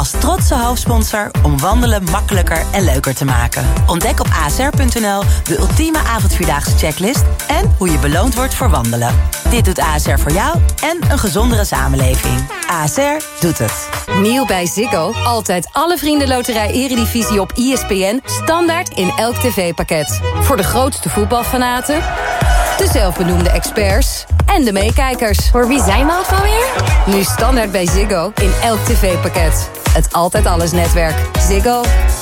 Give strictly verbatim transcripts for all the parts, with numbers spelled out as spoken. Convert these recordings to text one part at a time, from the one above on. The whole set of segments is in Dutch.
als trotse hoofdsponsor om wandelen makkelijker en leuker te maken. Ontdek op a s r punt n l de ultieme avondvierdaagse checklist en hoe je beloond wordt voor wandelen. Dit doet A S R voor jou en een gezondere samenleving. A S R doet het. Nieuw bij Ziggo. Altijd alle vriendenloterij Eredivisie op E S P N. Standaard in elk tv-pakket. Voor de grootste voetbalfanaten, de zelfbenoemde experts en de meekijkers. Voor wie zijn we ook alweer? Nu standaard bij Ziggo in elk tv-pakket. Het Altijd Alles netwerk. Ziggo.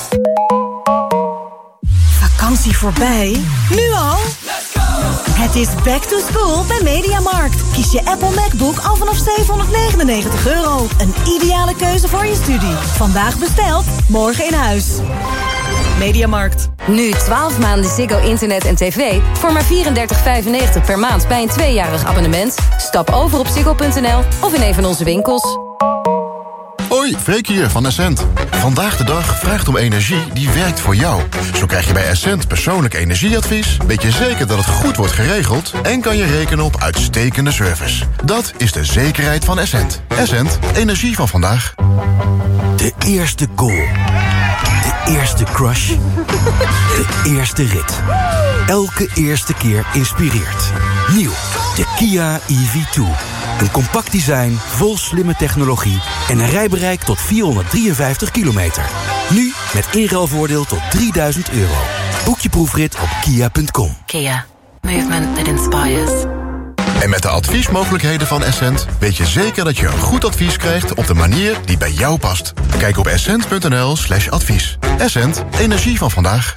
Vakantie voorbij? Nu al? Het is back to school bij Mediamarkt. Kies je Apple MacBook al vanaf zevenhonderdnegenennegentig euro. Een ideale keuze voor je studie. Vandaag besteld, morgen in huis. Mediamarkt. Nu twaalf maanden Ziggo internet en tv voor maar vierendertig vijfennegentig per maand bij een tweejarig abonnement. Stap over op ziggo punt n l of in een van onze winkels. Hoi, Freek hier van Essent. Vandaag de dag vraagt om energie die werkt voor jou. Zo krijg je bij Essent persoonlijk energieadvies, weet je zeker dat het goed wordt geregeld en kan je rekenen op uitstekende service. Dat is de zekerheid van Essent. Essent, energie van vandaag. De eerste goal. De eerste crush. De eerste rit. Elke eerste keer inspireert. Nieuw, de Kia E V twee. Een compact design, vol slimme technologie en een rijbereik tot vierhonderddrieënvijftig kilometer. Nu met inruilvoordeel tot drieduizend euro. Boek je proefrit op kia punt com. Kia. Movement that inspires. En met de adviesmogelijkheden van Essent weet je zeker dat je een goed advies krijgt op de manier die bij jou past. Kijk op essent punt n l slash advies. Essent, energie van vandaag.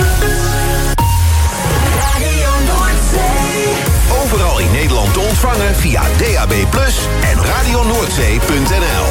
Overal in Nederland te ontvangen via D A B plus, en radio noordzee punt n l.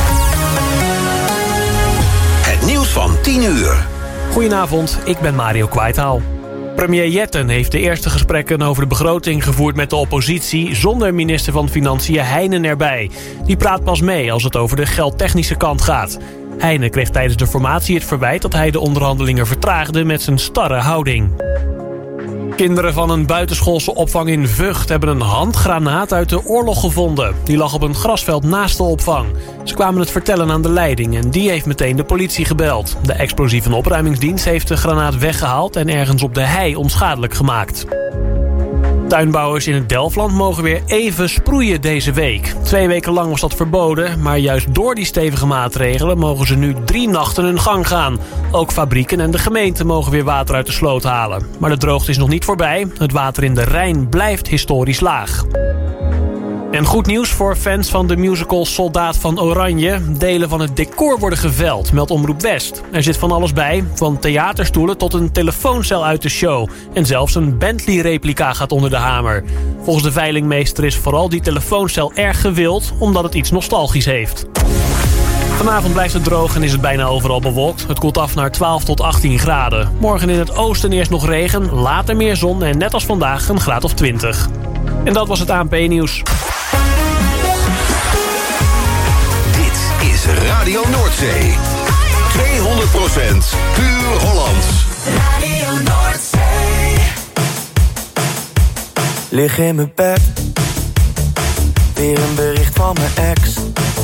Het nieuws van tien uur. Goedenavond, ik ben Mario Kwijtaal. Premier Jetten heeft de eerste gesprekken over de begroting gevoerd met de oppositie zonder minister van Financiën Heijnen erbij. Die praat pas mee als het over de geldtechnische kant gaat. Heijnen kreeg tijdens de formatie het verwijt dat hij de onderhandelingen vertraagde met zijn starre houding. Kinderen van een buitenschoolse opvang in Vught hebben een handgranaat uit de oorlog gevonden. Die lag op een grasveld naast de opvang. Ze kwamen het vertellen aan de leiding en die heeft meteen de politie gebeld. De explosieve opruimingsdienst heeft de granaat weggehaald en ergens op de hei onschadelijk gemaakt. Tuinbouwers in het Delfland mogen weer even sproeien deze week. Twee weken lang was dat verboden, maar juist door die stevige maatregelen mogen ze nu drie nachten hun gang gaan. Ook fabrieken en de gemeente mogen weer water uit de sloot halen. Maar de droogte is nog niet voorbij. Het water in de Rijn blijft historisch laag. En goed nieuws voor fans van de musical Soldaat van Oranje. Delen van het decor worden geveld, meldt Omroep West. Er zit van alles bij, van theaterstoelen tot een telefooncel uit de show. En zelfs een Bentley-replica gaat onder de hamer. Volgens de veilingmeester is vooral die telefooncel erg gewild, omdat het iets nostalgisch heeft. Vanavond blijft het droog en is het bijna overal bewolkt. Het koelt af naar twaalf tot achttien graden. Morgen in het oosten eerst nog regen, later meer zon en net als vandaag een graad of twintig. En dat was het A N P-nieuws. Dit is Radio Noordzee. tweehonderd procent puur Hollands. Radio Noordzee. Lig in mijn bed. Weer een bericht van mijn ex.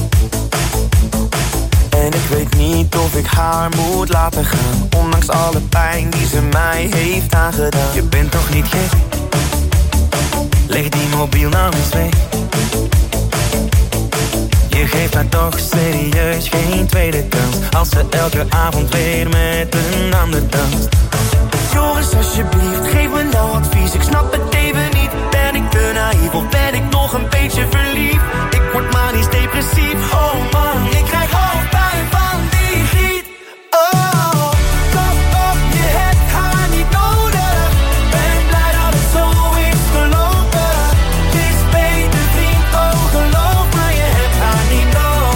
En ik weet niet of ik haar moet laten gaan. Ondanks alle pijn die ze mij heeft aangedaan. Je bent toch niet gek? Leg die mobiel nou eens weg. Je geeft haar toch serieus geen tweede kans. Als ze elke avond weer met een ander danst. Joris, alsjeblieft, geef me nou advies. Ik snap het even niet. Ben ik te naïef of ben ik nog een beetje verliefd? Ik word manisch depressief. Oh man, ik krijg hoofdpijn van die giet. Oh, kom op, je hebt haar niet nodig. Ben blij dat het zo is gelopen. Het is beter vriend, oh geloof me, je hebt haar niet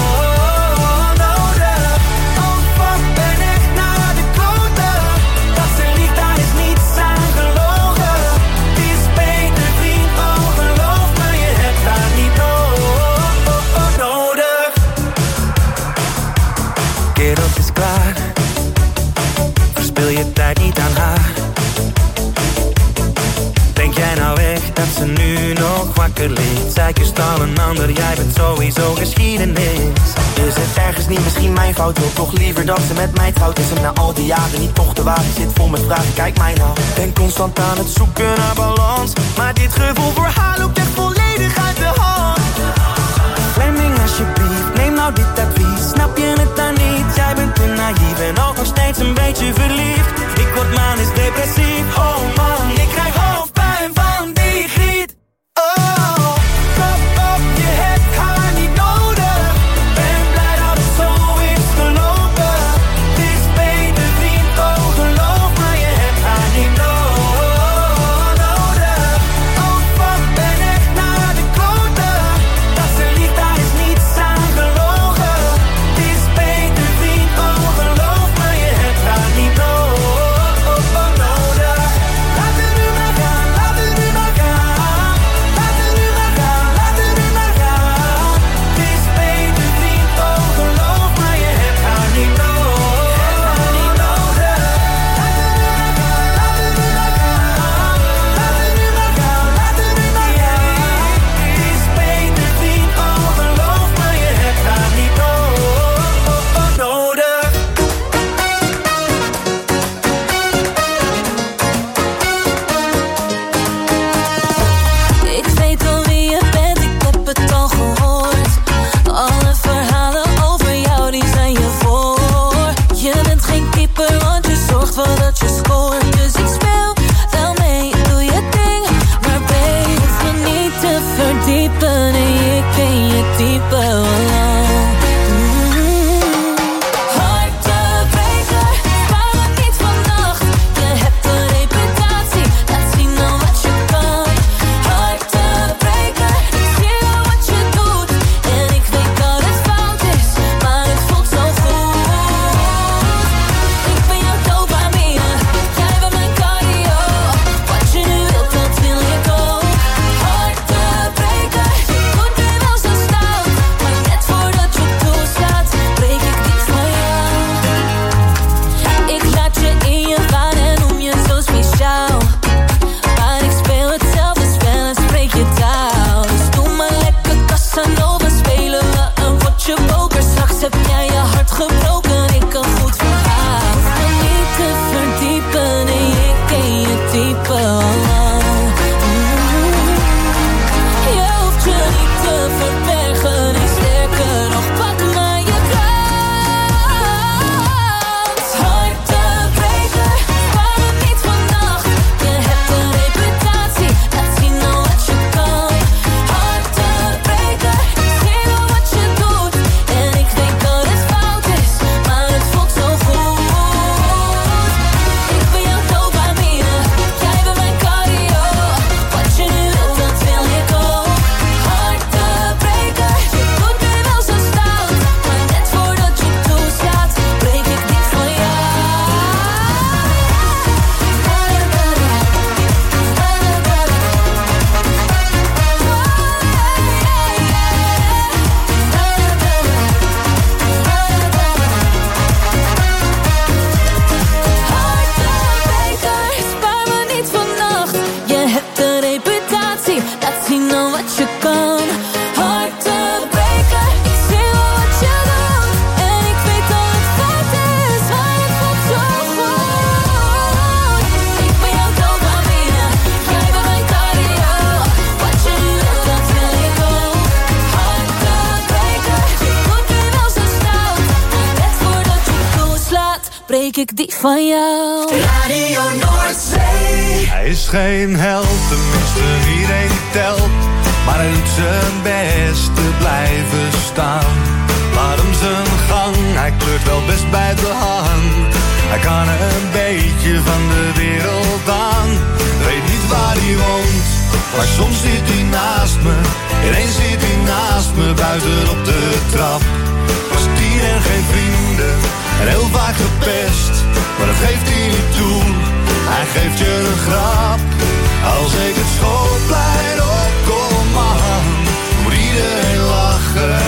nodig. Oh fuck, ben echt naar de kloten. Dat ze liegt, daar is niets aan gelogen. Het is beter vriend, oh geloof me, je hebt haar niet nodig. Kerels is klaar. Verspil je tijd niet aan haar. Denk jij nou echt dat ze nu nog wakker ligt. Zij kust al een ander, jij bent sowieso geschiedenis. Is het ergens niet misschien mijn fout? Wil toch liever dat ze met mij trouwt. Is hem na al die jaren niet toch de waarheid? Zit vol met vragen, kijk mij nou. Ben constant aan het zoeken naar balans, maar dit gevoel voor haar loopt echt volledig uit de hand. Fleming alsjeblieft, neem nou dit advies. Snap je het dan niet? Jij bent te naïef en ook nog steeds een beetje verliefd. Ik word manisch depressief, oh man, ik krijg hoofdpijn van die griet. Oh, klap op, je hebt haar niet nodig. Ben blij dat het zo is gelopen. Het is beter vriend, oh geloof me, je hebt haar niet nodig. Oh fuck, ben echt naar de kloten. Dat ze lief, daar is niets aan gelogen. Het is beter vriend, oh geloof me, je hebt haar niet nodig. Laat het nu maar gaan, laat het nu maar gaan. Laat het nu maar gaan, laat het nu maar gaan. Het is beter vriend, oh geloof me, je hebt haar niet nodig. Laat het nu maar gaan, laat het nu maar gaan. Laat het nu maar gaan, laat het nu maar gaan. Het is beter vriend, oh geloof me, je hebt haar niet nodig. Ik weet al wie je bent, ik heb het al gehoord. Alle verhalen over jou, die zijn je voor. Je bent geen keeper, want je zorgt wel dat je scoort. Dus ik speel wel mee, doe je ding. Maar babe, hoef me niet te verdiepen. Nee, ik ken je type al lang. Hartebreker, spaar me niet vannacht. Je hebt een reputatie, laat zien dan wat je kan. Hartebreker, ik zie al wat je doet. En ik weet dat het fout is, maar het voelt zo goed. Ik ben jouw dopamine, jij bent mijn cardio. Wat je nu wilt, dat wil ik ook. Hartebreker, je doet me wel zo stout. Maar net voordat je toeslaat, breek ik dit van jou. Ik laat je in je waan en noem je zo speciaal. Maar ik speel hetzelfde spel en spreek je taal. Dus doe maar lekker Casanova, spelen we een potje poker. Straks heb jij je hart gebroken, ik een goed verhaal. Hoef me niet te verdiepen, nee, ik ken je type al lang. Je hoeft je niet te verbergen, nee, sterker nog, pak maar je kans. Hartebreker, spaar me niet vannacht. Je hebt een reputatie, laat zien dan wat je kan. Hartebreker, ik zie wel wat je doet. En ik weet dat het fout is, maar het voelt zo goed. Ik ben jouw dopamine, jij bent mijn cardio. Wat je nu wilt, dat wil ik ook. Hartebreker, je doet me wel zo stout. Maar net voordat je toeslaat, breek ik dit van jou. Hartebreker, spaar me niet vannacht. Je hebt een reputatie, laat zien dan wat je kan. Hartebreker, ik zie wel wat je doet. En ik weet dat het fout is, maar het voelt zo goed. Ik ben jouw dopamine, jij bent mijn cardio. Wat je nu wilt, dat wil ik ook. Hartebreker, je doet me wel zo stout. Maar net voordat je toeslaat, breek ik die van jou. Radio Noordzee. Hij is geen held, tenminste iedereen die telt. Maar hij doet zijn best te blijven staan. Laat hem zijn gang, hij kleurt wel best bij de hand. Hij kan een beetje van de wereld aan. Weet niet waar hij woont, maar soms zit hij naast me. Ineens zit hij naast me, buiten op de trap. Was tien en geen vrienden, en heel vaak gepest. Maar dat geeft hij niet toe, hij geeft je een grap. Als ik het schoolplein opkom, man, moet iedereen lachen.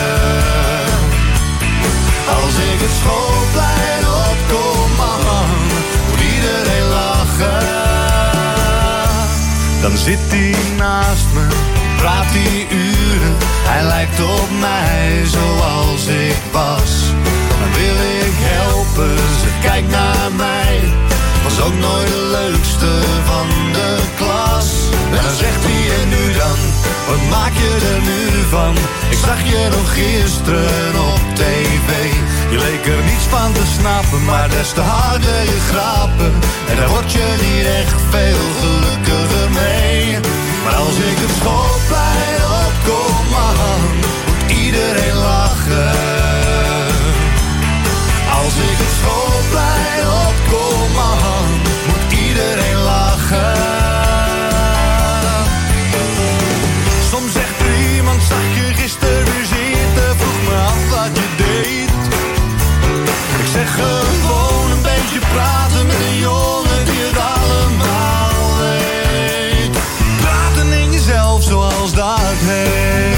Als ik het schoolplein opkom, man, moet iedereen lachen. Dan Dan zit hij naast me, praat hij uren. Hij lijkt op mij zoals ik was. Dan wil ik helpen, ze kijkt naar mij. Was ook nooit de leukste van de klas. En dan zegt hij, en nu dan, wat maak je er nu van? Ik zag je nog gisteren op tv. Je leek er niets van te snappen, maar des te harder je grappen. En daar word je niet echt veel gelukkiger mee. Maar als ik het schoolplein opkom, man, moet iedereen lachen. Als ik het schoolplein opkom, man, moet iedereen lachen. Soms zegt er iemand, zag je gisteren weer zitten? Vroeg me af wat je deed. Ik zeg gewoon een beetje praten met een jongen die het allemaal weet. Praten in jezelf zoals dat heet.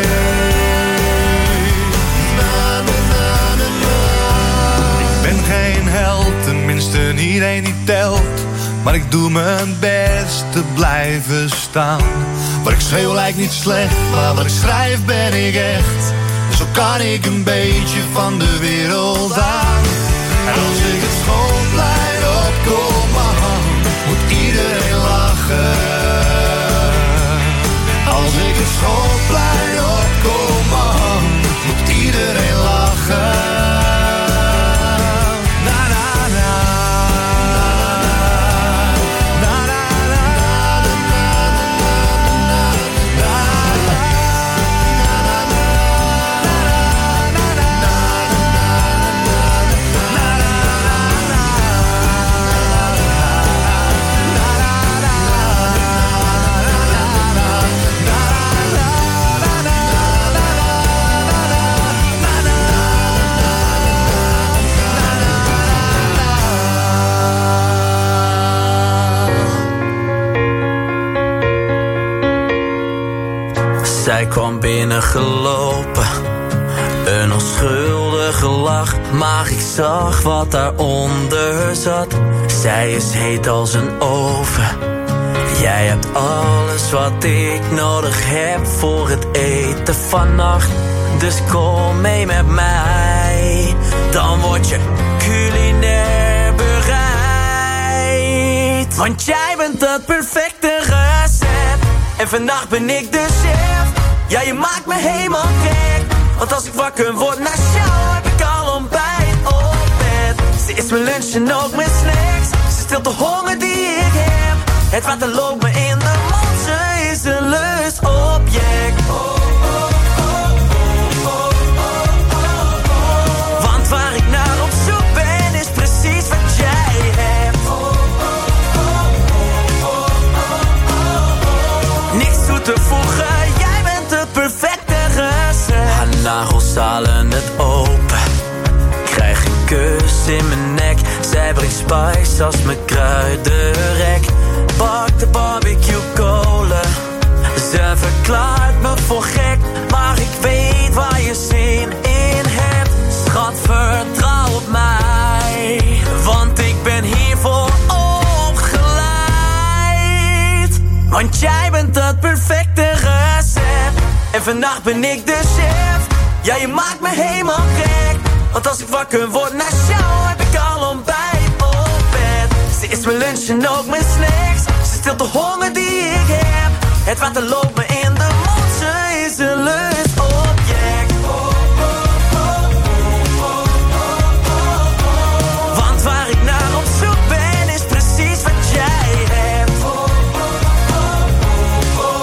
Na, na, na, na, na. Ik ben geen held, tenminste niet één die telt. Maar ik doe mijn best te blijven staan. Wat ik schreeuw lijkt niet slecht, maar wat ik schrijf ben ik echt. Zo kan ik een beetje van de wereld aan. En als ik het schoolplein opkom, man, moet iedereen lachen. Als ik het schoolplein opkom, man, moet iedereen lachen. Zij kwam binnengelopen, een onschuldige lach. Maar ik zag wat daaronder zat. Zij is heet als een oven. Jij hebt alles wat ik nodig heb voor het eten vannacht. Dus kom mee met mij, dan word je culinair bereid. Want jij bent het perfecte recept. En vannacht ben ik de chef. Ja, je maakt me helemaal gek. Want als ik wakker word na jou, heb ik al ontbijt op bed. Ze is mijn lunch en ook mijn snacks. Ze stilt de honger die ik heb. Het water loopt me in de mond. Ze is een lustobject. Oh, oh, oh, oh, oh, oh, oh. Want waar ik naar op zoek ben, is precies wat jij hebt. Oh, oh, oh, oh, oh, oh, oh. Niks toe te voegen. Perfecte recept. Haar nagels halen het open. Krijg een kus in mijn nek. Zij brengt spice als mijn kruidenrek. Pak de barbecue kolen. Ze verklaart me voor gek. Maar ik weet waar je zin in hebt. Schat, vertrouw op mij. Want ik ben hiervoor opgeleid. Want jij bent het perfecte recept. En vannacht ben ik de chef. Ja, je maakt me helemaal gek. Want als ik wakker word na jou, heb ik al ontbijt op bed. Ze is mijn lunch en ook mijn snacks. Ze stilt de honger die ik heb. Het water loopt me in de mond. Ze is een lustobject. Oh, oh, oh, oh, oh, oh, oh. Want waar ik naar op zoek ben, is precies wat jij hebt. Oh, oh, oh, oh, oh,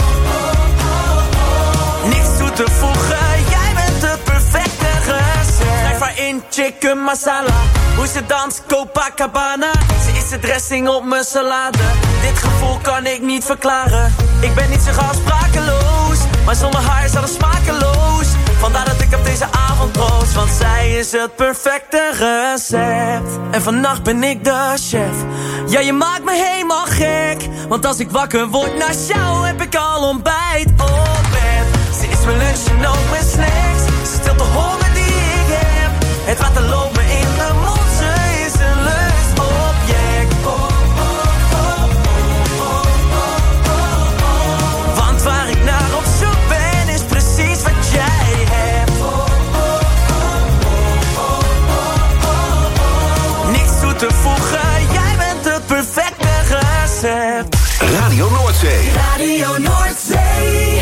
oh. Niks toe te voegen, jij bent de perfecte recept. Schrijf haar in chicken masala. Hoe ze danst, Copacabana. Ze is de dressing op mijn salade. Dit gevoel kan ik niet verklaren. Ik ben niet zo gauw sprakeloos, maar zonder haar is alles smakeloos. Vandaar dat ik op deze avond proost. Want zij is het perfecte recept. En vannacht ben ik de chef. Ja, je maakt me helemaal gek. Want als ik wakker word na jou, heb ik al ontbijt op bed. Ze is mijn lunch en ook mijn snacks. Ze stilt de honger die ik heb. Het water loopt me in de mond. Ze is een lustobject. Oh, oh, oh, oh, oh, oh, te voegen. Jij bent het perfecte recept. Radio Noordzee. Radio Noordzee.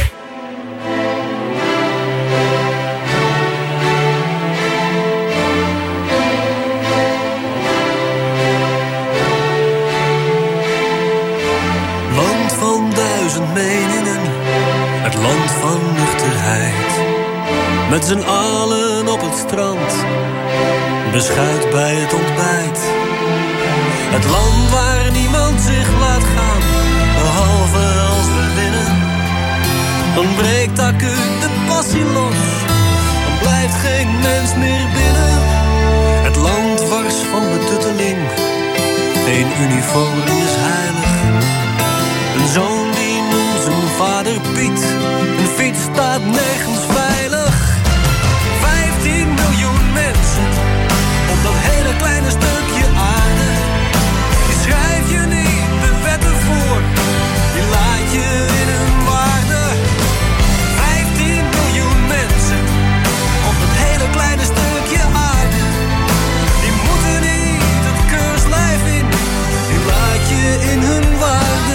Land van duizend meningen, het land van nuchterheid. Met z'n allen op het strand, beschuit bij het ontbijt. Het land waar niemand zich laat gaan, behalve als we winnen. Dan breekt acuut de passie los, dan blijft geen mens meer binnen. Het land wars van betutteling, geen uniform is heilig. Een zoon die noemt zijn vader Piet, een fiets staat nergens veilig. Vijftien miljoen mensen op dat hele kleine stukje aarde. Die schrijf je niet de wetten voor, die laat je in hun waarde. Vijftien miljoen mensen op dat hele kleine stukje aarde. Die moeten niet het keurslijf in, die laat je in hun waarde.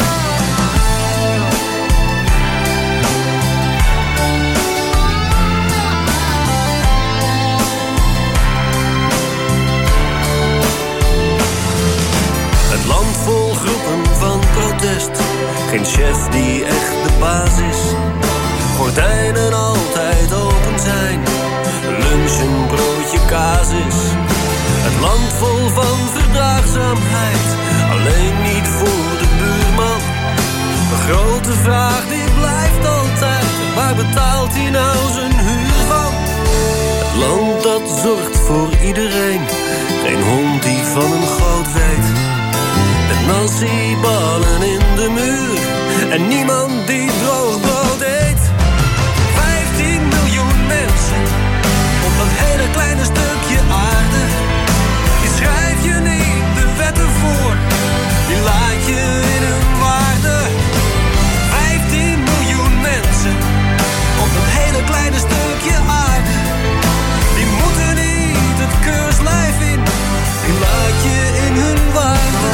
Het land vol groepen van protest, geen chef die echt de baas is. Gordijnen altijd open zijn, lunch een broodje kaas is. Het land vol van verdraagzaamheid, alleen niet voor de buurman. De grote vraag die blijft altijd, waar betaalt hij nou zijn huur van? Het land dat zorgt voor iedereen, geen hond die van een goot weet. Met nasi-ballen in de muur en niemand die droog brood eet. Vijftien miljoen mensen op dat hele kleine stukje aarde. Die schrijf je niet de wetten voor, die laat je in hun waarde. Vijftien miljoen mensen op dat hele kleine stukje aarde. Die moeten niet het keurslijf in, die laat je in hun waarde.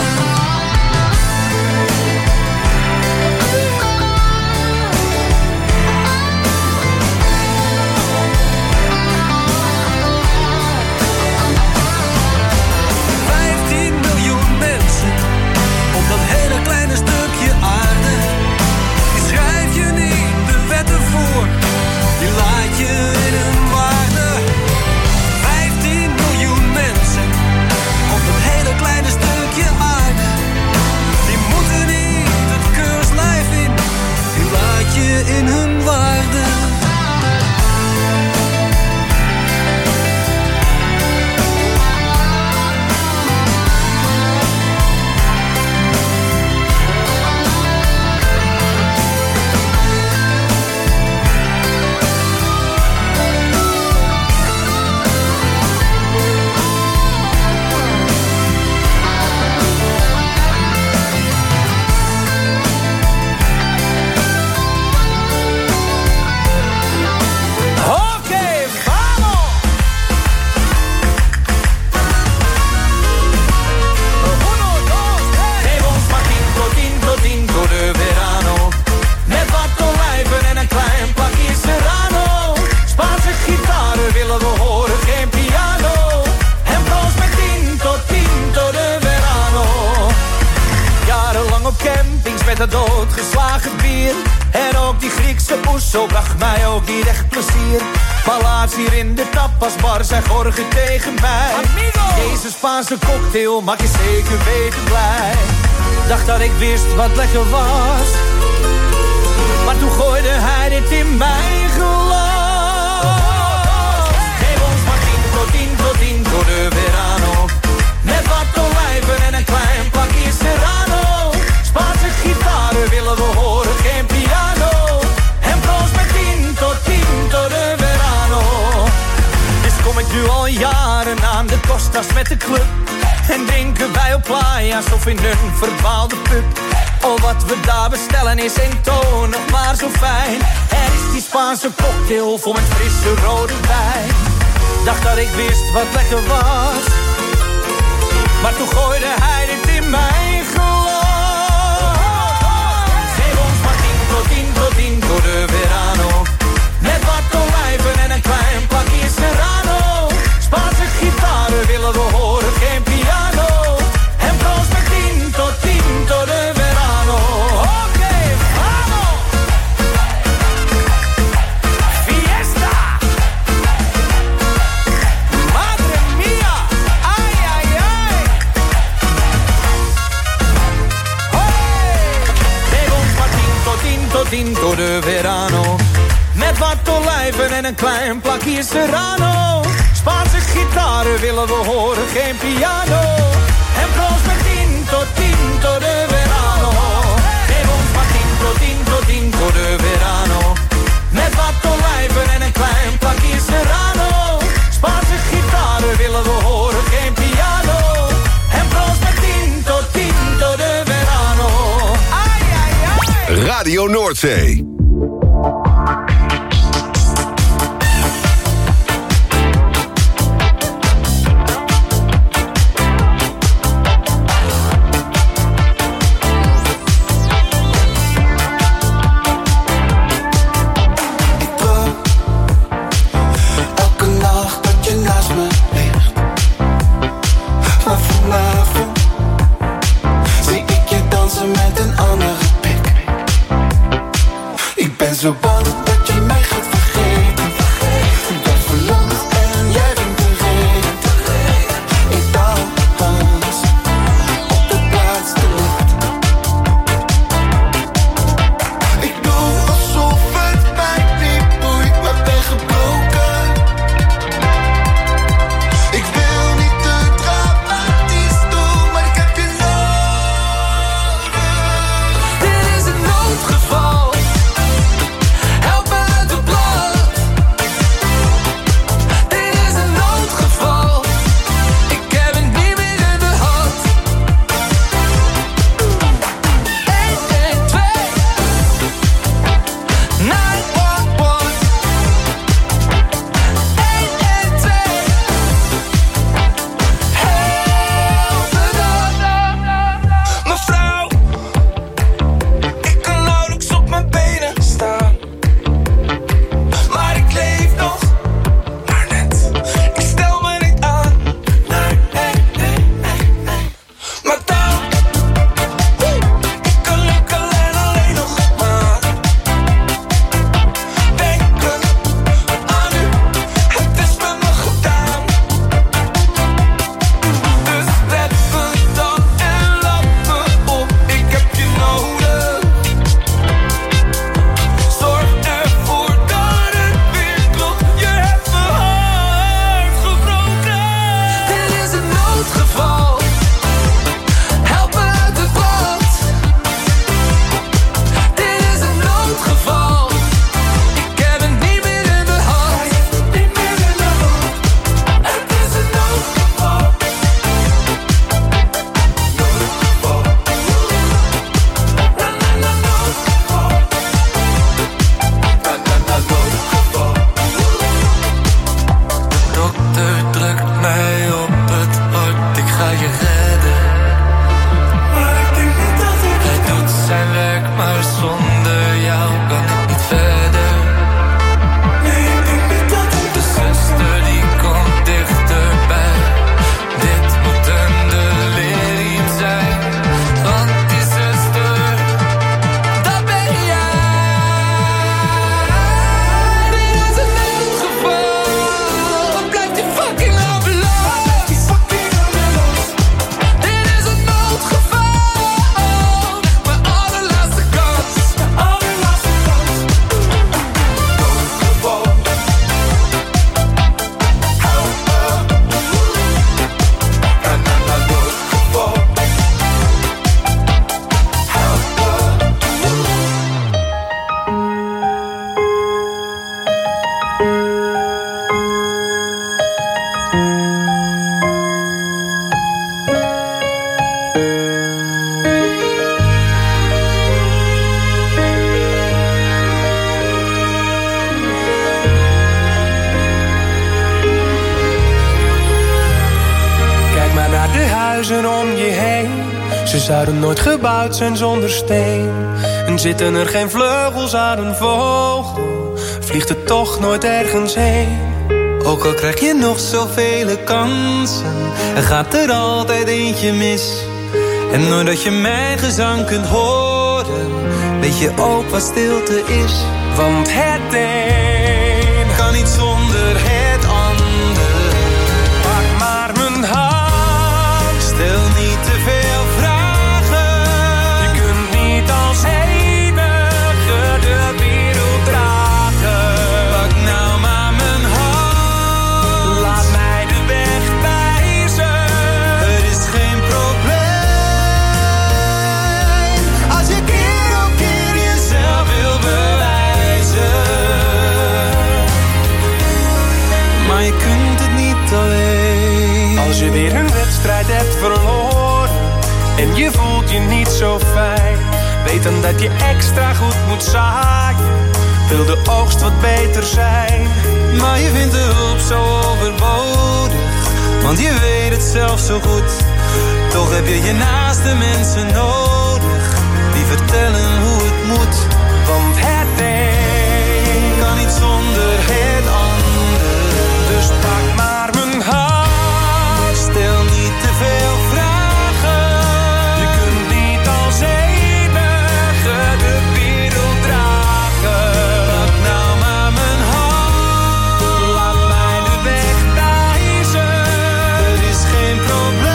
Dat hele kleine stukje aarde, die schrijf je niet de wetten voor, die laat je in hun waarde. Vijftien miljoen mensen op dat hele kleine stukje aarde, die moeten niet het keurslijf in, die laat je in hun waarde. Met het doodgeslagen bier. En ook die Griekse oeso bracht mij ook niet echt plezier. Maar laatst hier in de tapasbar zei Jorge tegen mij: Amigo! Deze Spaanse cocktail maak je zeker weten blij. Dacht dat ik wist wat lekker was, maar toen gooide hij dit in mijn glas. Geef ons maar tinto, tinto, tinto de verano. Met wat olijven en een klein pakje serrano. Spaanse gitaren willen we horen, geen piano. En proost met tinto, tinto de verano. Dus kom ik nu al jaren aan de Costas met de club. En drinken wij op playa's of in een verdwaalde pub. Oh, wat we daar bestellen is eentonig, maar zo fijn. Er is die Spaanse cocktail vol met frisse rode wijn. Dacht dat ik wist wat lekker was, maar en een klein plakje Serrano. Spaanse gitaren willen we horen, geen piano. En proost met tinto, tinto de verano. Geef ons maar tinto, tinto, tinto de verano. Met wat olijven en een klein plakje Serrano. Spaanse gitaren willen we horen, geen piano. En proost met tinto, tinto de verano. Ai, ai, ai. Radio Noordzee. Zo bang dat je mij gaat vergeten. Ik ben verlamd en jij bent de reden. Ik dans op de plaats te licht. Ik doe alsof het mij niet boeit, maar ben gebroken. Ik wil niet te dramatisch doen, maar ik heb je nodig. Dit is een noodgeval. Ze zouden nooit gebouwd zijn zonder steen. En zitten er geen vleugels aan een vogel, vliegt het toch nooit ergens heen. Ook al krijg je nog zoveel kansen, er gaat er altijd eentje mis. En doordat je mijn gezang kunt horen, weet je ook wat stilte is. Want het een kan niet zonder het ander. Pak maar mijn hand, stel niet te veel vragen. Je kunt niet als enige de wereld dragen. Pak nou maar weer een wedstrijd hebt verloren en je voelt je niet zo fijn, weet dan dat je extra goed moet zaaien, wil de oogst wat beter zijn. Maar je vindt de hulp zo overbodig, want je weet het zelf zo goed. Toch heb je je naaste mensen nodig, die vertellen hoe het moet. Want het een kan niet zonder het ander. Dus pak maar mijn hand, stel niet te veel vragen. Je kunt niet als enige de wereld dragen. Pak nou maar mijn hand, laat mij de weg wijzen. Er is geen probleem.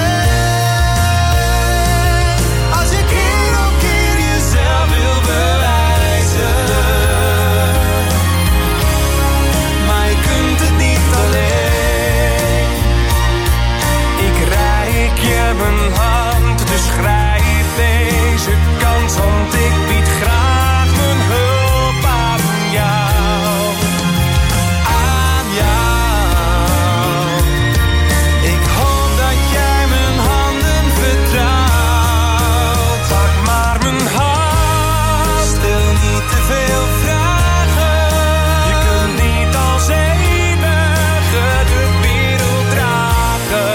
Mijn hand, dus grijp deze kans, want ik bied graag mijn hulp aan jou. Aan jou. Ik hoop dat jij mijn handen vertrouwt. Pak maar mijn hand, stel niet te veel vragen. Je kunt niet als enige de wereld dragen.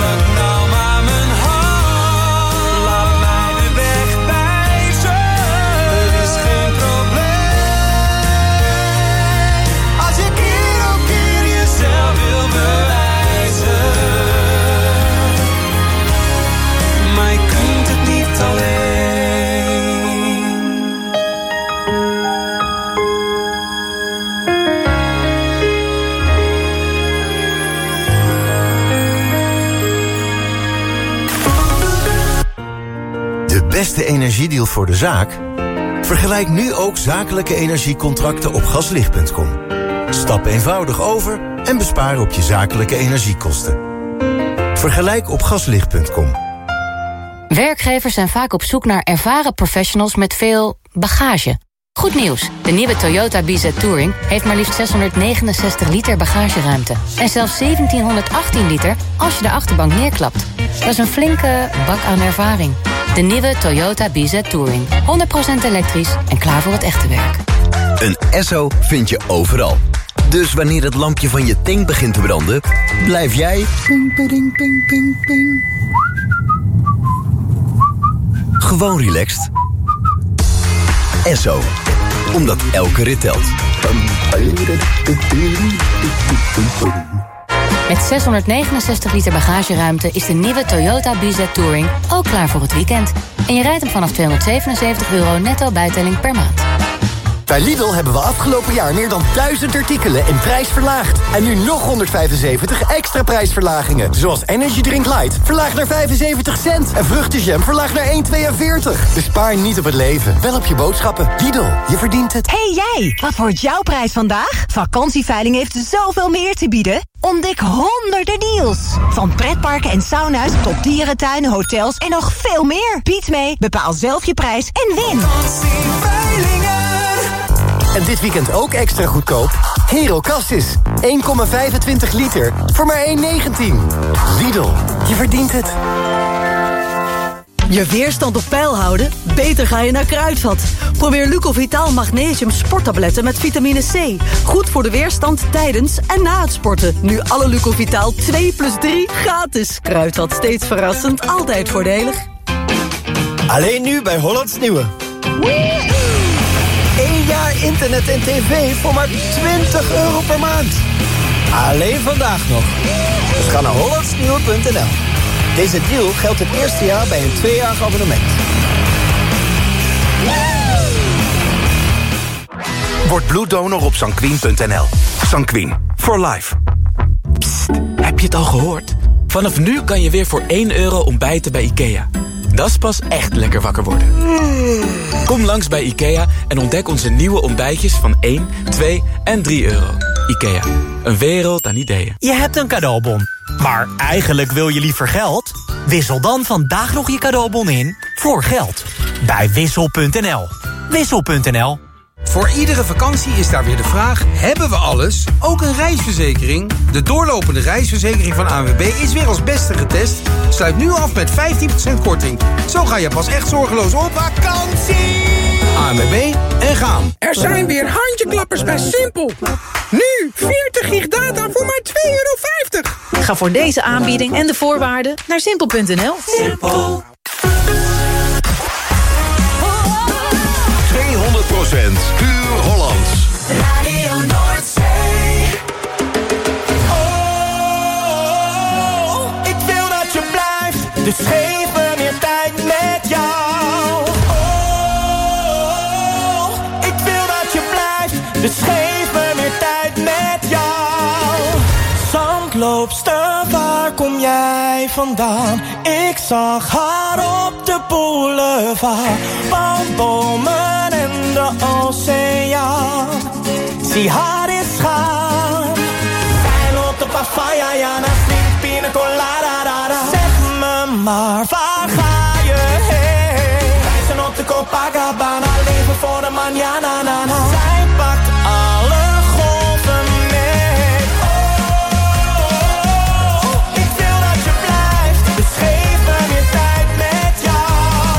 Beste energiedeal voor de zaak? Vergelijk nu ook zakelijke energiecontracten op gaslicht punt com. Stap eenvoudig over en bespaar op je zakelijke energiekosten. Vergelijk op gaslicht punt com. Werkgevers zijn vaak op zoek naar ervaren professionals met veel bagage. Goed nieuws, de nieuwe Toyota B Z Touring heeft maar liefst zeshonderdnegenenzestig liter bagageruimte. En zelfs zeventienhonderdachttien liter als je de achterbank neerklapt. Dat is een flinke bak aan ervaring. De nieuwe Toyota B Z Touring. honderd procent elektrisch en klaar voor het echte werk. Een Esso vind je overal. Dus wanneer het lampje van je tank begint te branden, blijf jij ping, ping, ping, ping, ping. Gewoon relaxed. Esso. Omdat elke rit telt. Met zeshonderdnegenenzestig liter bagageruimte is de nieuwe Toyota B Z Touring ook klaar voor het weekend. En je rijdt hem vanaf tweehonderdzevenenzeventig euro netto bijtelling per maand. Bij Lidl hebben we afgelopen jaar meer dan duizend artikelen in prijs verlaagd. En nu nog honderdvijfenzeventig extra prijsverlagingen. Zoals Energy Drink Light, verlaagd naar vijfenzeventig cent. En vruchtenjam, verlaagd naar één komma tweeënveertig. Dus spaar niet op het leven, wel op je boodschappen. Lidl, je verdient het. Hey jij, wat wordt jouw prijs vandaag? Vakantieveiling heeft zoveel meer te bieden. Ontdek honderden deals. Van pretparken en sauna's tot dierentuinen, hotels en nog veel meer. Bied mee, bepaal zelf je prijs en win. En dit weekend ook extra goedkoop? Hero Cassis. één komma vijfentwintig liter voor maar één komma negentien. Lidl, je verdient het. Je weerstand op peil houden? Beter ga je naar Kruidvat. Probeer Lucovitaal Magnesium sporttabletten met vitamine C. Goed voor de weerstand tijdens en na het sporten. Nu alle Lucovitaal twee plus drie gratis. Kruidvat, steeds verrassend, altijd voordelig. Alleen nu bij Hollands Nieuwe. Eén jaar internet en tv voor maar twintig euro per maand. Alleen vandaag nog. Dus ga naar hollandsnieuwe punt n l. Deze deal geldt het eerste jaar bij een tweejarig abonnement. Word bloeddonor op sanquin punt n l. Sanquin. For life. Psst, heb je het al gehoord? Vanaf nu kan je weer voor één euro ontbijten bij IKEA. Dat is pas echt lekker wakker worden. Kom langs bij IKEA en ontdek onze nieuwe ontbijtjes van één, twee en drie euro. IKEA, een wereld aan ideeën. Je hebt een cadeaubon, maar eigenlijk wil je liever geld? Wissel dan vandaag nog je cadeaubon in voor geld. Bij wissel punt n l. Wissel punt n l. Voor iedere vakantie is daar weer de vraag, hebben we alles? Ook een reisverzekering? De doorlopende reisverzekering van A N W B is weer als beste getest. Sluit nu af met vijftien procent korting. Zo ga je pas echt zorgeloos op vakantie. A N W B en gaan. Er zijn weer handjeklappers bij Simpel. Nu veertig gig data voor maar twee euro vijftig. Ga voor deze aanbieding en de voorwaarden naar simpel punt n l. Simpel. tweehonderd procent puur Hollands. Radio Noordzee. Oh, ik wil dat je blijft. Dus geef me meer tijd met jou. Oh, ik wil dat je blijft. Dus geef me meer tijd met jou. Zandloopster, waar kom jij vandaan? Ik zag haar op de boulevard. Palmbomen en de oceaan. Zie haar eens gaan. Zij loopt op papaya, ja, naar slinkt pina colada. Zeg me maar, waar ga je heen? Wij zijn op de Copacabana, leven voor de manana, na, na. Zij pakt alle golven mee. Oh, ik wil dat je blijft, dus geef me meer tijd met jou.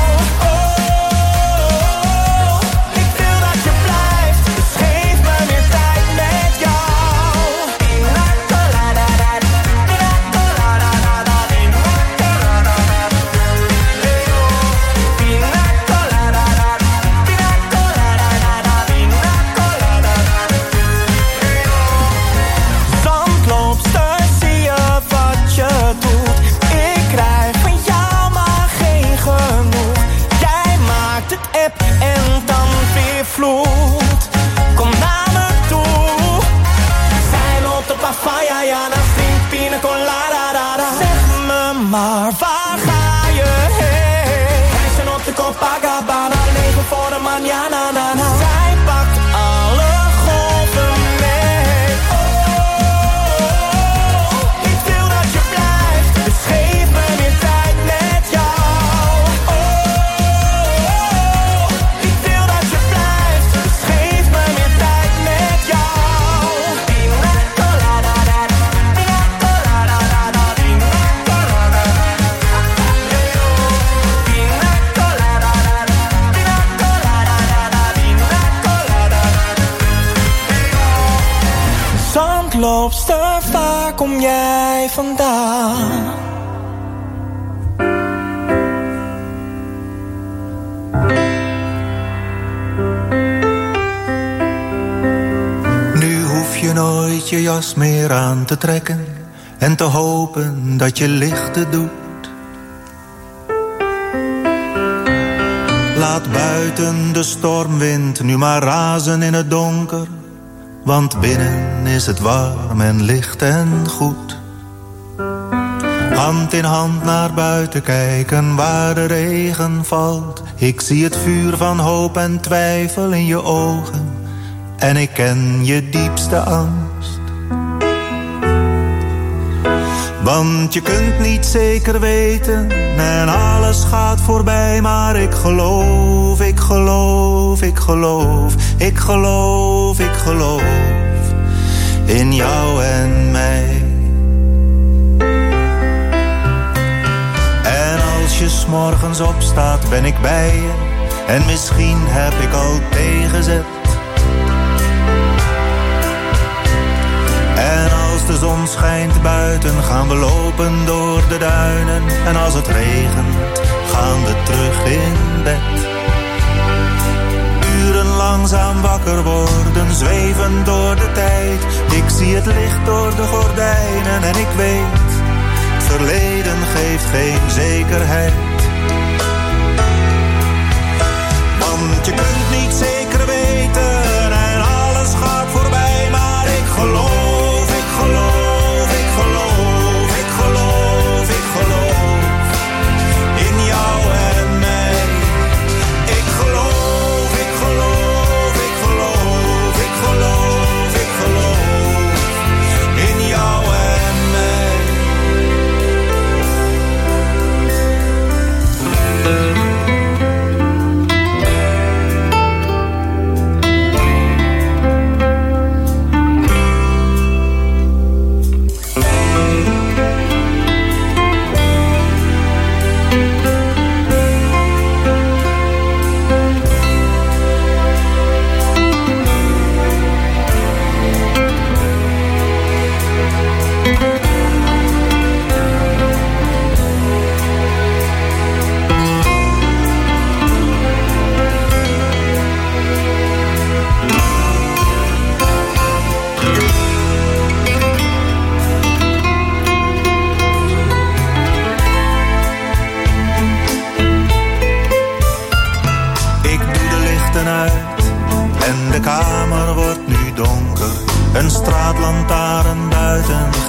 Oh, ik wil dat je blijft, dus geef me meer tijd met jou. Pina colada, pina colada, pina colada, pina colada, pina colada, pina colada. Zandloopster, zie je wat je doet? Ik krijg van jou maar geen genoeg. Jij maakt het app en dan weer vloed. Kom naar me toe. Zij loopt op papaya, ja, naar stinkt pina colada. Zeg me maar, waar ga je heen? Wij zijn op de Copacabana, leven voor de manana, na, na. Zij pakt alle golven mee. Oh, ik wil dat je blijft, dus geef me meer tijd met jou. Oh, ik wil dat je blijft, dus geef me meer tijd met jou. Pina colada, pina colada, pina colada. Pina colada, pina colada, pina colada. Zandloopster, waar kom jij vandaan? Nu hoef je nooit je jas meer aan te trekken en te hopen dat je lichten doet. Laat buiten de stormwind nu maar razen in het donker, want binnen is het warm en licht en goed. Hand in hand naar buiten kijken waar de regen valt. Ik zie het vuur van hoop en twijfel in je ogen en ik ken je diepste angst. Want je kunt niet zeker weten en alles gaat voorbij. Maar ik geloof, ik geloof, ik geloof, ik geloof, ik geloof in jou en mij. En als je 's morgens opstaat ben ik bij je en misschien heb ik al tegenzet. En als de zon schijnt buiten gaan we lopen door de duinen. En als het regent gaan we terug in bed. Uren langzaam wakker worden, zweven door de tijd. Ik zie het licht door de gordijnen en ik weet, het verleden geeft geen zekerheid. Want je kunt niet zeker weten en alles gaat voorbij. Maar ik geloof. Ik geloof, ik geloof, ik geloof, ik geloof in jou en mij. Ik geloof, ik geloof, ik geloof, ik geloof, ik geloof in jou en mij.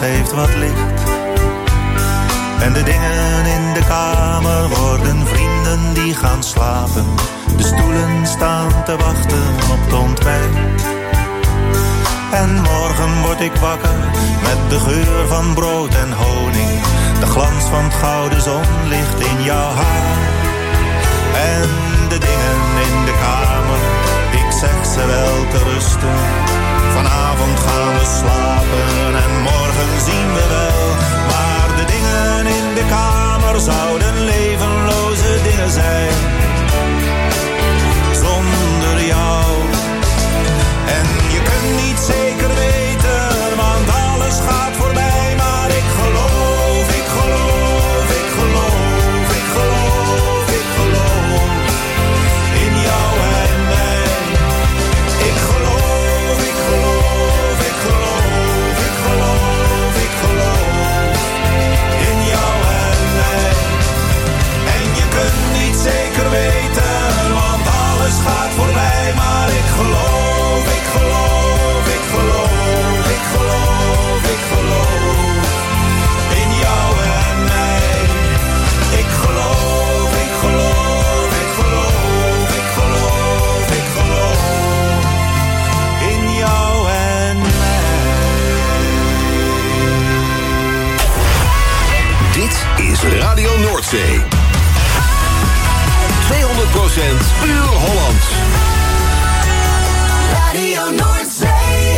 geeft wat licht. En de dingen in de kamer worden vrienden die gaan slapen. De stoelen staan te wachten op het ontbijt. En morgen word ik wakker met de geur van brood en honing. De glans van het gouden zonlicht in jouw haar. En de dingen in de kamer, ik zeg ze wel te rusten. Vanavond gaan we slapen en morgen zien we wel. Maar de dingen in de kamer zouden levenloze dingen zijn. Zonder jou. En je kunt niet zeker weten, want alles gaat voorbij. Maar ik geloof, ik geloof, ik geloof, ik geloof, ik geloof in jou en mij. Ik geloof, ik geloof, ik geloof, ik geloof, ik geloof in jou en mij. En je kunt niet zeker weten, want alles gaat voorbij. Maar ik geloof, ik geloof, ik geloof, ik geloof, ik geloof in jou en mij. Ik geloof, ik geloof, ik geloof, ik geloof, ik geloof in jou en mij. Dit is Radio Noordzee. tweehonderd procent puur Hollands. Radio Noordzee.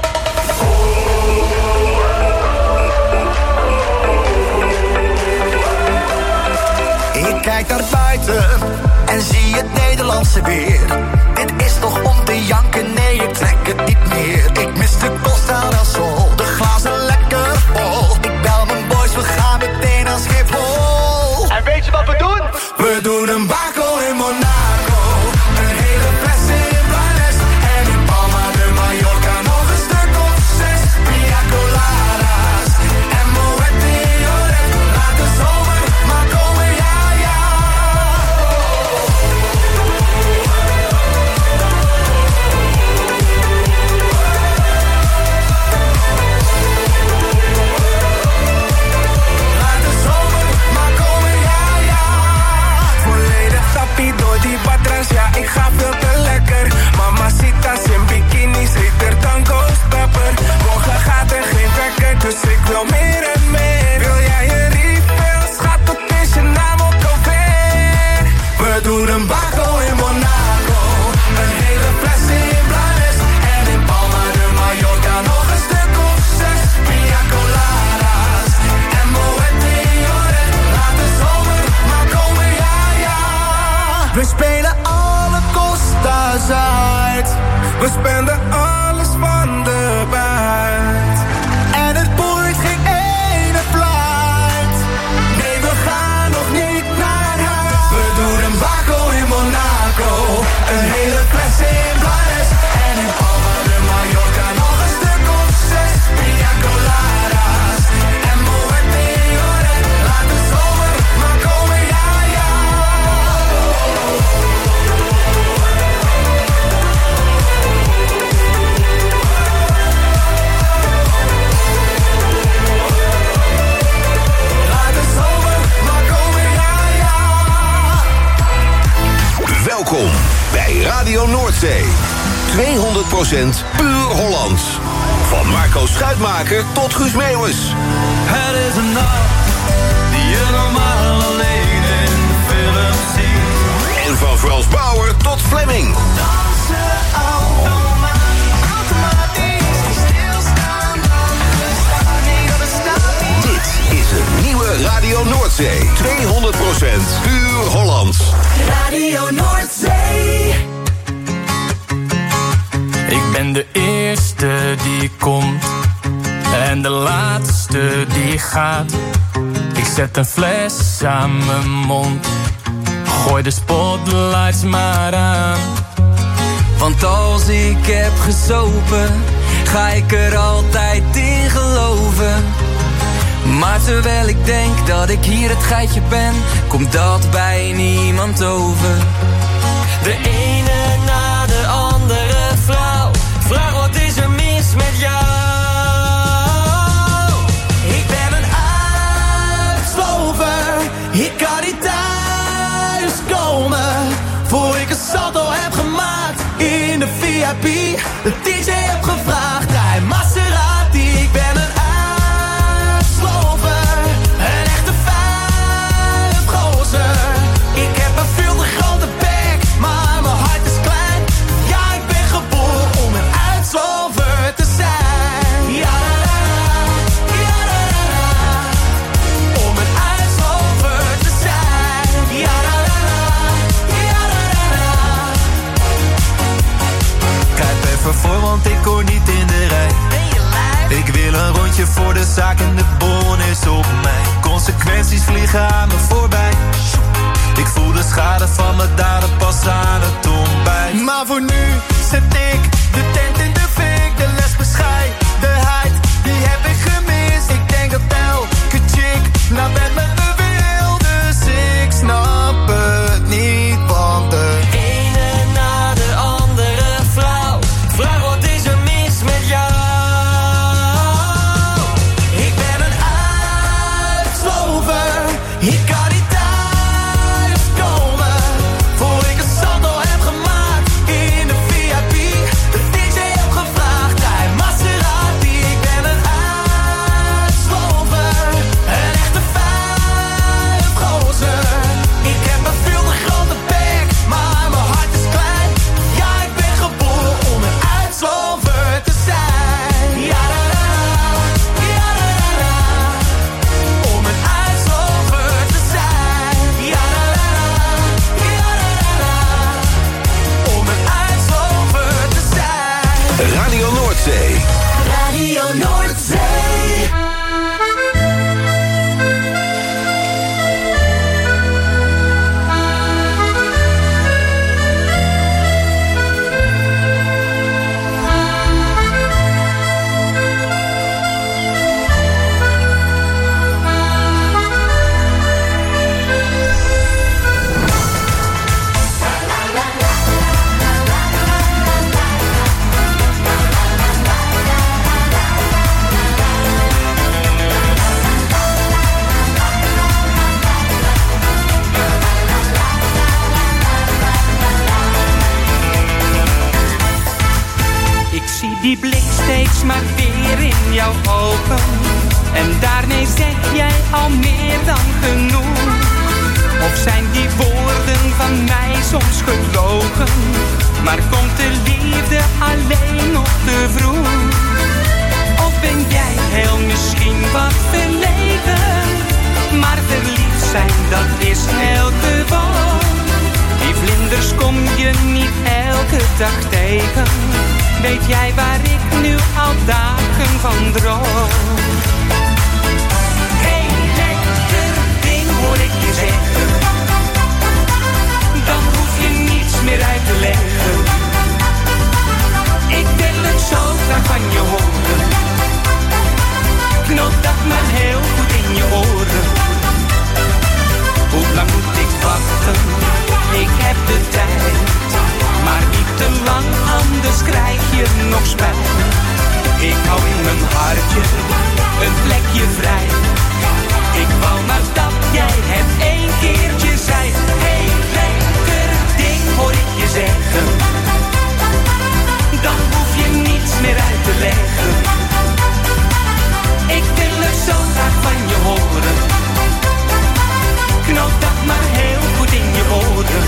Ik kijk naar buiten en zie het Nederlandse weer. Dit is toch om te janken, nee ik trek het niet meer. Ik mis de Costa del Sol, de glazen lekker vol. Ik bel mijn boys, we gaan meteen naar Schiphol. En weet je wat we doen? We doen een bako in Monaco. Een hele fles in Blanes. En in Palma de Mallorca nog een stuk of zes. Pina coladas en Moet Dioret. Laat de zomer maar komen, ja, ja. Laat de zomer maar komen, ja, ja. Volledig tappie door die patrons, ja, ik ga veel te lekker. Mamacitas in bikinis, heter dan Ghost Pepper. Morgen gaat er geen wekker, dus ik wil meer en meer. Wil jij een refill, schat, tot is je naam op alweer. We doen een bako in Monaco. Een hele fles in Blanes. En in Palma de Mallorca nog een stuk of zes. Pina coladas en Moet Dioret. Laat de zomer maar komen, ja, ja. We spelen alle Costa's uit. We spenden alles van de buit. En het boeit geen ene fluit. Nee, we gaan nog niet naar huis. We doen een bako in Monaco. Een hele fles in Blanes. En in Palma de Mallorca nog een stuk of zes. Pina coladas en Moet Dioret. Laat de zomer maar komen, ja, ja. Laat de zomer maar komen, ja, ja. Welkom bij Radio Noordzee. tweehonderd procent puur Hollands. Van Marco Schuitmaker tot Guus Meeuwis. Het is een nacht die je normaal alleen in de film ziet. En van Frans Bauer tot Fleming. Dansen automatisch, automatisch, die stilstaan dan bestaat niet, dat bestaat niet. Dit is een nieuwe Radio Noordzee. tweehonderd procent puur Hollands. Radio Noordzee. Ik ben de eerste die komt en de laatste die gaat. Ik zet een fles aan mijn mond, gooi de spotlights maar aan. Want als ik heb gesopen, ga ik er altijd in geloven. Maar terwijl ik denk dat ik hier het geitje ben, komt dat bij niemand over. De ene na de andere vrouw, vraag wat is er mis met jou? Ik kan niet thuiskomen voor ik een salto heb gemaakt in de V I P. De D J heb gevraagd, hij Maserati. Ik ben een uitslover, een echte vuilgozer. Ik heb een veel te grote bek, maar mijn hart is klein. Ja, ik ben geboren om een uitslover te zijn. Ja, ja, om een uitslover te zijn. Ja, ja, Kijk even voor, want ik hoor niet in de rij. Ik wil een rondje voor de zaak en de bon is op mij. Consequenties vliegen aan me voorbij. Ik voel de schade van mijn daden pas aan het ontbijt. maar voor nu zet ik de tent in de fik. De lesbescheidenheid, die heb ik gemist. Ik denk dat elke chick naar bed met me wil. Dus ik snap het niet, want de ene na de andere vrouw. Vraag wat is er mis met jou? Ik ben een uitslover. Ik kan niet thuiskomen voor ik een salto heb gemaakt in de V I P. De D J heb gevraagd, hij Maserati. Ik ben een uitslover, een echte vuilgozer. Ik heb een veel te grote bek, maar mijn hart is klein. Ja, ik ben geboren om een uitslover te zijn. Ja, da, da, ja, da, da, om een uitslover te zijn. Ja, da, da, ja, da, da, om een uitslover te zijn. Radio Noordzee. Radio Noordzee. Ik zie die blik steeds maar weer in jouw ogen. En daarmee zeg jij al meer dan genoeg. Of zijn die woorden van mij soms gelogen? Maar komt de liefde alleen nog te vroeg? Of ben jij heel misschien wat verlegen? Maar verliefd zijn, dat is heel gewoon. Die vlinders kom je niet elke dag tegen. Weet jij waar ik nu al dagen van droom? Hey, lekker ding hoor ik je zeggen. Dan hoef je niets meer uit te leggen. Ik wil het zo graag van je horen. Knoop dat maar heel goed in je oren. Hoe lang moet ik wachten? Ik heb de tijd. Maar niet te lang, anders krijg je nog spijt. Ik hou in mijn hartje een plekje vrij. Ik wou maar dat jij het één keertje zei. Hey, lekker ding hoor ik je zeggen. Dan hoef je niets meer uit te leggen. Ik wil het zo graag van je horen. Knoop dat maar heel goed in je oren.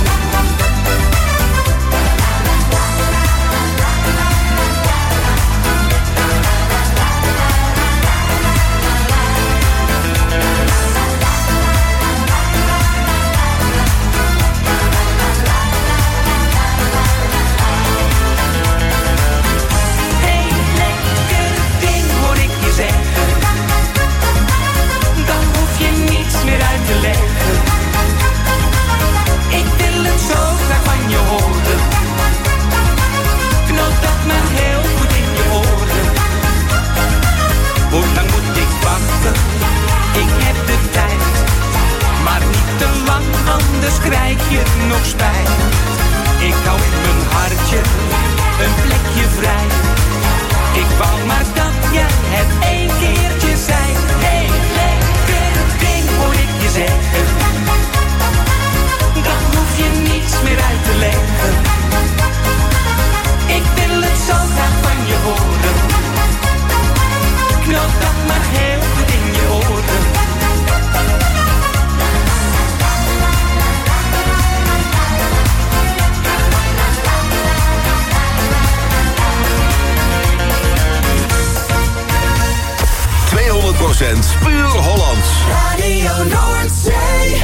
zeggen procent puur Hollands. Radio Noordzee.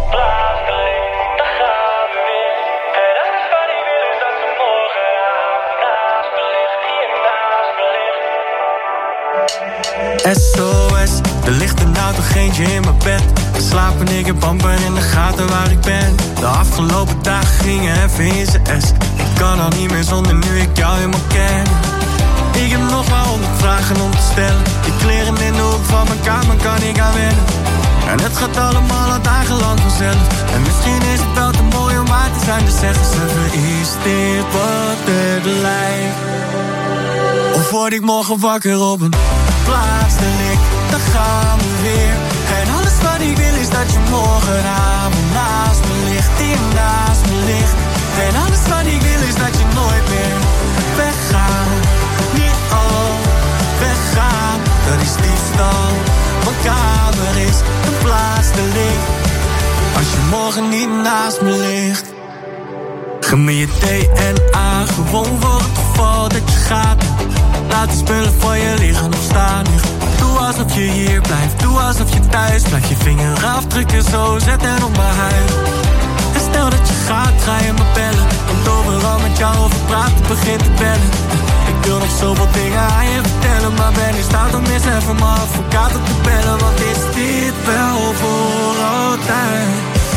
S O S, er ligt er nou toch eentje in mijn bed. Slaap en ik heb amper in de gaten waar ik ben. De afgelopen dagen gingen even in z'n S. Ik kan al niet meer zonder nu ik jou helemaal ken. Ik heb nog maar honderd vragen om te stellen. Die kleren in de hoek van mijn kamer kan ik aan wennen. En het gaat allemaal al dagenlang vanzelf. En misschien is het wel te mooi om waar te zijn. Dus zeggen ze me, is dit wat het lijkt? Of word ik morgen wakker op een plaats en ik, dan gaan we weer. En alles wat ik wil is dat je morgenavond naast me ligt, die naast me ligt. En alles wat ik wil is dat je nooit meer weggaat. Niet al weggaan, dat is diefstal. Mijn kamer is een plaats te licht. Als je morgen niet naast me ligt. Geef me je D N A, gewoon voor het geval dat je gaat. Laat de spullen voor je liggen of staan. Doe alsof je hier blijft, doe alsof je thuis blijft. Je vingerafdrukken zo zetten op mijn huid. En stel dat je gaat, ga je me bellen. Want overal met jou over praten begint te bellen. Ik wil nog zoveel dingen aan je vertellen, maar ben in staat om eens even mijn advocaat op te bellen. Want is dit wel voor altijd?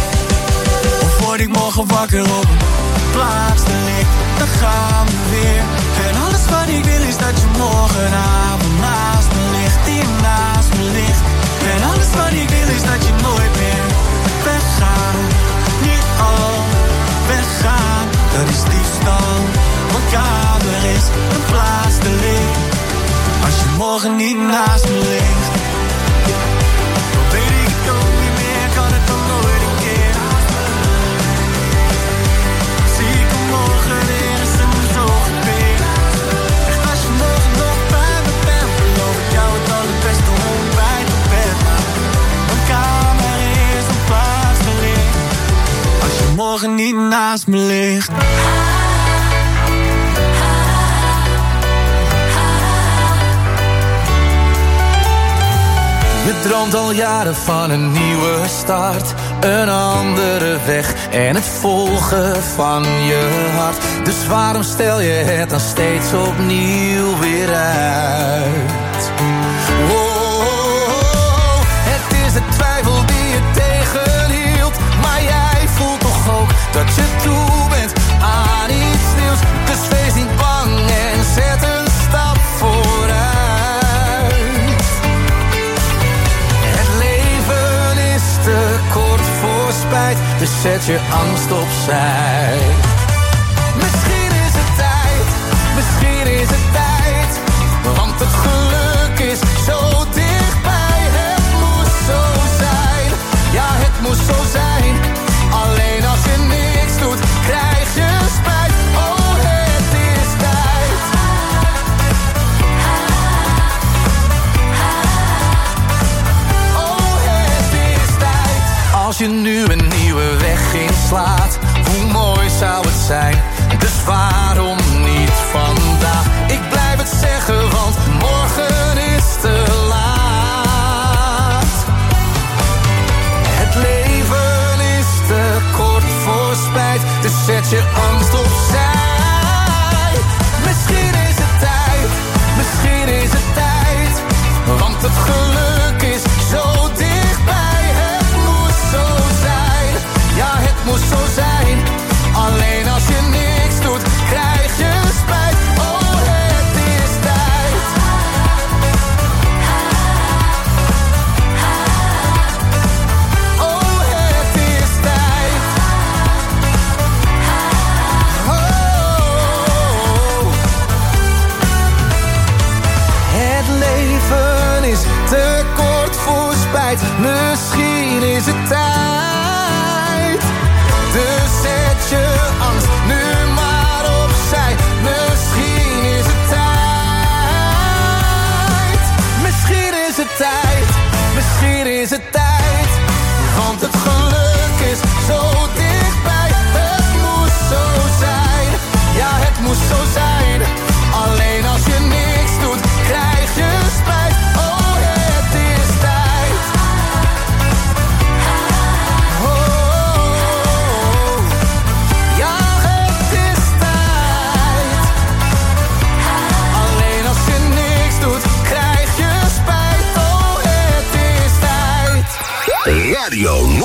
Of word ik morgen wakker op een plaats te licht, dan gaan we weer. En alles wat ik wil is dat je morgenavond naast me ligt, die naast me ligt. En alles wat ik wil is dat je nooit meer weggaat. Niet al weggaan, dat is diefstal. Mijn kamer is een plaats te licht. Als je morgen niet naast me ligt, dan weet ik het ook niet meer, kan het dan nooit een keer. Zie ik hem morgen weer eens in mijn ogen weer. Echt als je morgen nog bij me bent, beloof ik jou het allerbeste ontbijt op bed. Mijn kamer is een plaats te licht. Als je morgen niet naast me ligt. Je droomt al jaren van een nieuwe start, een andere weg en het volgen van je hart. Dus waarom stel je het dan steeds opnieuw weer uit? Wow, het is de twijfel die je tegenhield, maar jij voelt toch ook dat je toe bent aan iets nieuws. Dus wees niet bang en zet een stap vooruit. Te kort voor spijt, dus zet je angst opzij. Misschien is het tijd, misschien is het tijd, want het geluk is zo dichtbij. Het moest zo zijn, ja het moest zo zijn. Alleen als je niks doet, krijg je spijt. Oh, het is tijd. Als je nu een nieuwe weg inslaat, hoe mooi zou het zijn? Dus waarom niet vandaag? Ik blijf het zeggen, want morgen is te laat. Het leven is te kort voor spijt, dus zet je angst opzij. Misschien is het tijd, misschien is het tijd, want het geluk is zo dichtbij. Zo zijn, ja het moest zo zijn. Alleen als je niks doet, krijg je spijt. Oh, het is tijd. Oh, het is tijd. Oh,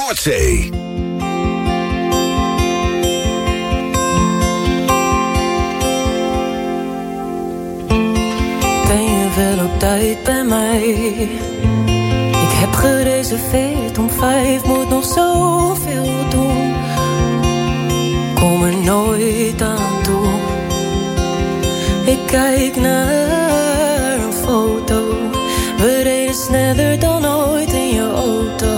Noordzee. Ben je wel op tijd bij mij? Ik heb gereserveerd om vijf, moet nog zoveel doen. Kom er nooit aan toe. Ik kijk naar een foto. We reden sneller dan ooit in je auto.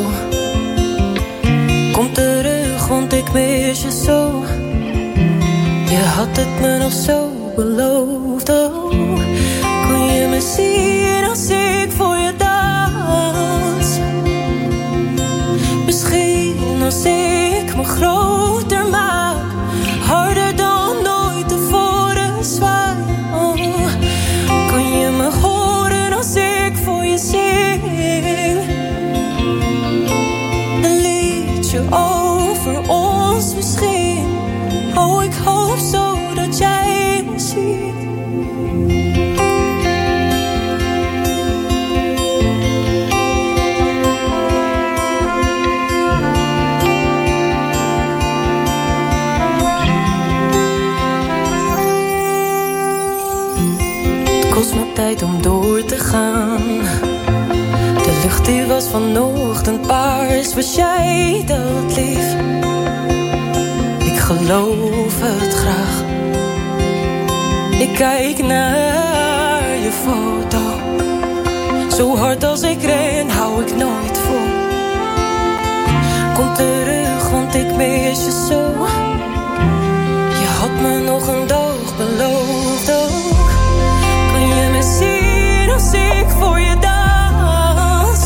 Kom terug, want ik mis je zo. Je had het me nog zo beloofd, oh. Kon je me zien als ik voor je dans? Misschien als ik me groter maak, harder dan nooit tevoren zwaai, oh. Kon je me horen als ik voor je zing? Een liedje over ons misschien. Oh, ik hoop zo dat jij me ziet. Het kost me tijd om door te gaan. De lucht die was vanochtend paars. Was jij dat lief? Ik geloof het graag. Ik kijk naar je foto. Zo hard als ik ren, hou ik nooit vol. Kom terug, want ik mis je zo. Je had me nog een dag beloofd ook. Kun je me zien als ik voor je dans?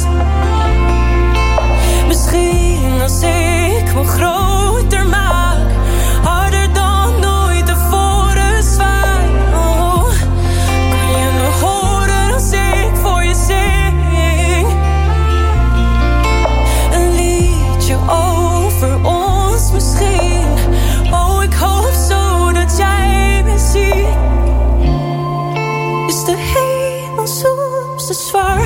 Misschien als ik me groter maak, harder dan nooit tevoren zwaai, oh. Kun je me horen als ik voor je zing? Een liedje over ons misschien. Oh, ik hoop zo dat jij me ziet. Is de hemel soms te zwaar?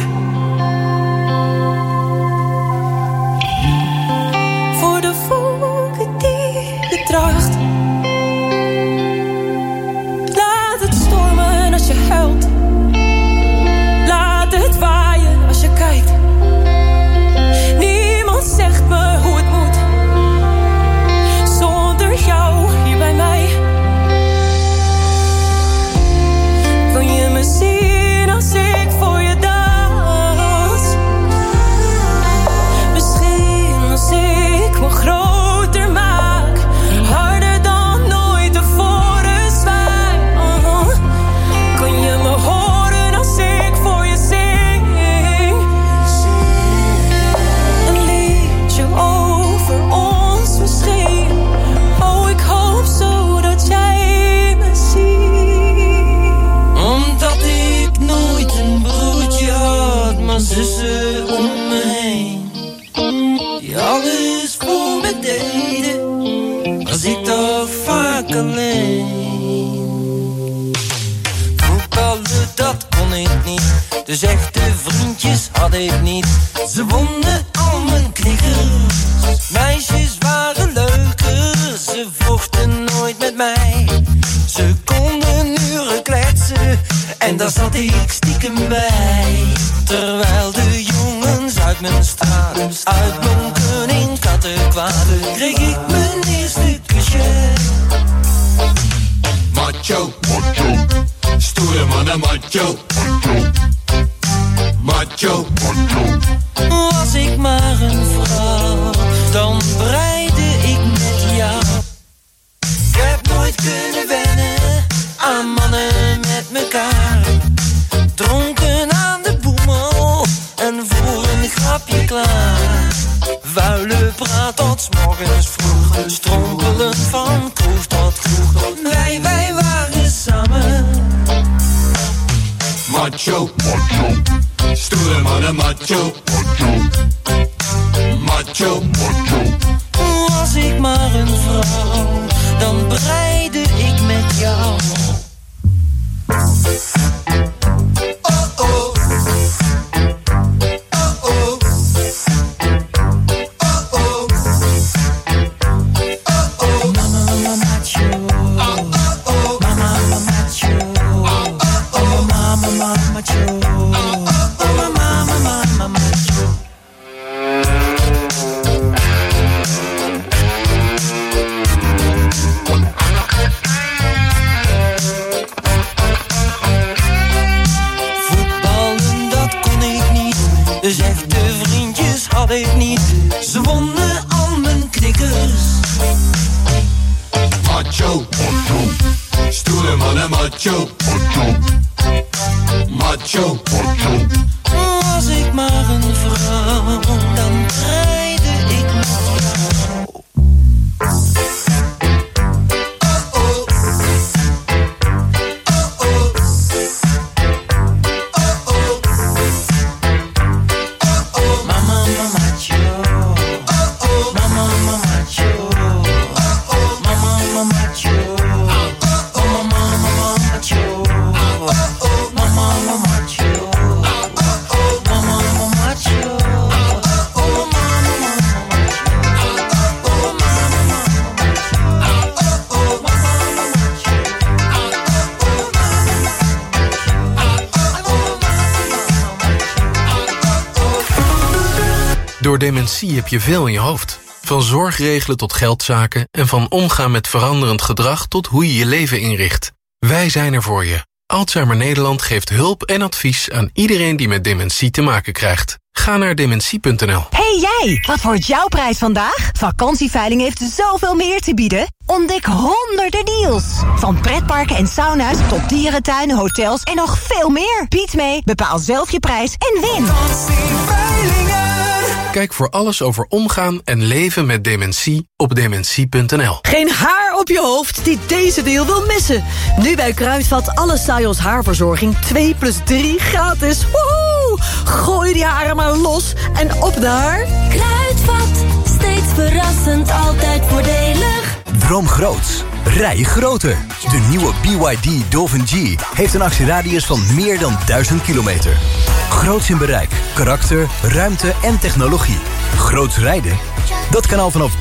Voor de wolken die je draagt. Laat het stormen als je huilt. Laat het waaien als je kijkt. Niemand zegt me hoe het moet. Zonder jou hier bij mij. Kun je me zien als ik voor je dans? Misschien als ik me groter maak, harder dan nooit tevoren zwaai, oh. Kun je me horen als ik voor je zing? Een liedje over ons misschien. Oh, ik hoop zo dat jij me ziet. Omdat ik nooit een broertje had, maar zussen om me heen, die alles voor me deden, was ik toch vaak alleen. Voetballen, dat kon ik niet, dus echte vriendjes had ik niet. Ze wonnen al mijn knikkers, meisjes waren leuker. Ze vochten nooit met mij, ze konden uren kletsen en daar zat ik stiekem bij. Terwijl de jongens uit mijn straat uitblonken in kattenkwaad, kreeg ik mijn eerste kusje. Macho, macho, stoere mannen macho, macho, macho. Was ik maar een vrouw, dan breide ik met jou. Ik heb nooit kunnen wennen aan mannen met mekaar. Dronken aan de boemel en voor een grapje klaar. Vuile praat tot 's morgens vroeg, strompelen van kroeg tot kroeg. Wij, wij waren samen. Macho, macho, stoere mannen macho, macho, macho, macho. Was ik maar een vrouw, dan breide ik met jou. Oh oh, oh oh, oh oh. macho, macho, macho, macho. Was ik maar een vrouw, dan draaide ik met jou. Door dementie heb je veel in je hoofd. Van zorg regelen tot geldzaken en van omgaan met veranderend gedrag tot hoe je je leven inricht. Wij zijn er voor je. Alzheimer Nederland geeft hulp en advies aan iedereen die met dementie te maken krijgt. Ga naar dementie punt n l. Hey jij, wat wordt jouw prijs vandaag? Vakantieveiling heeft zoveel meer te bieden. Ontdek honderden deals. Van pretparken en sauna's tot dierentuinen, hotels en nog veel meer. Bied mee, bepaal zelf je prijs en win. Kijk voor alles over omgaan en leven met dementie op dementie punt n l. Geen haar op je hoofd die deze deal wil missen. Nu bij Kruidvat alle Sajos haarverzorging twee plus drie gratis. Woehoe! Gooi die haren maar los en op naar... Kruidvat, steeds verrassend, altijd voordelig. Droom groots. Rij groter. De nieuwe B Y D Dolphin G heeft een actieradius van meer dan duizend kilometer. Groots in bereik, karakter, ruimte en technologie. Groots rijden? Dat kan al vanaf